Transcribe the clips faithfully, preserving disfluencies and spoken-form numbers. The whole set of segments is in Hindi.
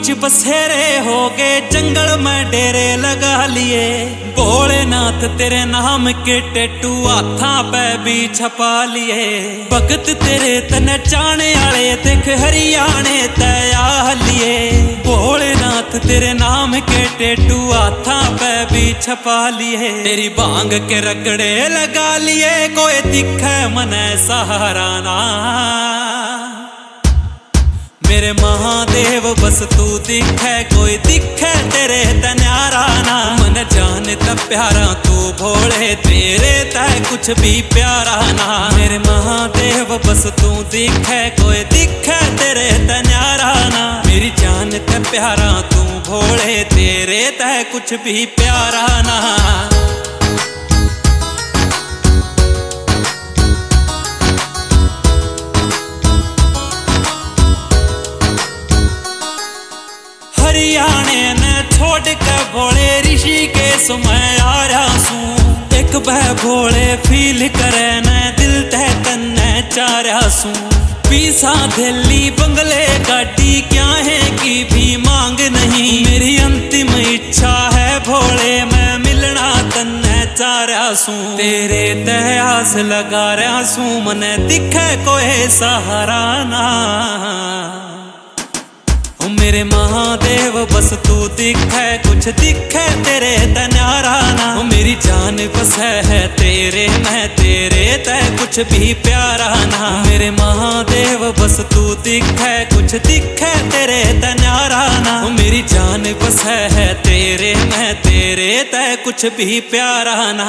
बीच बसेरे हो गए, जंगल में डेरे लगा लिए। भोलेनाथ तेरे नाम के टैटू हाथा पे भी छपा लिए। भगत तेरे तने चाहने आले देख हरियाणे तया लिए। भोलेनाथ तेरे नाम के टैटू हाथा पे भी छपा लिए। तेरी भांग के रगड़े लगा लिए, कोई दिखे मने सहारा ना। मेरे महादेव बस तू दिखे, कोई दिखे तेरे तन्यारा ना। मन जाने तब प्यारा तू भोले, तेरे तय कुछ भी प्यारा ना। मेरे महादेव बस तू दिखे, कोई दिखे तेरे तन्यारा ना। मेरी जान तब प्यारा तू भोले, तेरे तय कुछ भी प्यारा ना। हरियाणे ने छोड़ के भोले ऋषिकेश में आ रहा सूं। एक बह भोले फील करे न दिल तह तन्ने चारा सूं। पीसा दिल्ली बंगले गाड़ी क्या है की भी मांग नहीं। मेरी अंतिम इच्छा है भोले मैं मिलना तन्ने चारा सूं। तेरे तह आस लगा रहा सूं, मने दिखे कोई सहारा ना। मेरे महादेव बस तू दिखे, कुछ दिखे तेरे तन्यारा ना। मेरी जान बस है तेरे, मैं तेरे तय कुछ भी प्यारा ना। मेरे महादेव बस तू दिखे, कुछ दिखे तेरे तन्यारा ना। मेरी जान बस है तेरे, मैं तेरे तय कुछ भी प्यारा ना।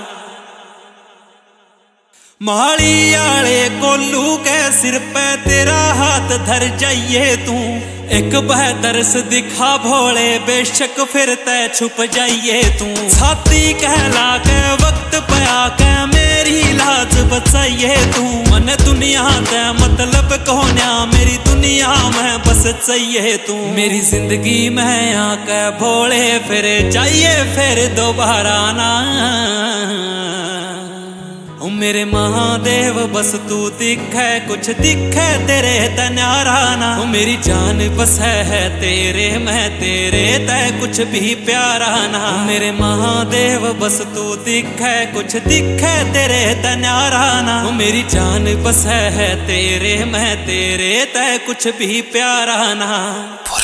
माली आले कोल्लू के सिर पे तेरा हाथ धर जाइए तू। एक बहतरस दिखा भोले, बेशक फिर तय छुप जाइए तू। छाती कहला के वक्त पे आके मेरी लाज बचाइए तू। मन दुनिया ते मतलब कोन्या, मेरी दुनिया में बस चाहिए तू। मेरी जिंदगी में आके भोले फिर जाइए फिर दोबारा ना। मेरे महादेव बस तू दिखे, कुछ दिखे तेरे तन्यारा ना। मेरी जान बस है तेरे, मैं तेरे तय कुछ भी प्यारा ना। मेरे महादेव बस तू दिखे, कुछ दिखे तेरे तन्यारा ना। मेरी जान बस है तेरे, मैं तेरे तय कुछ भी प्यारा ना।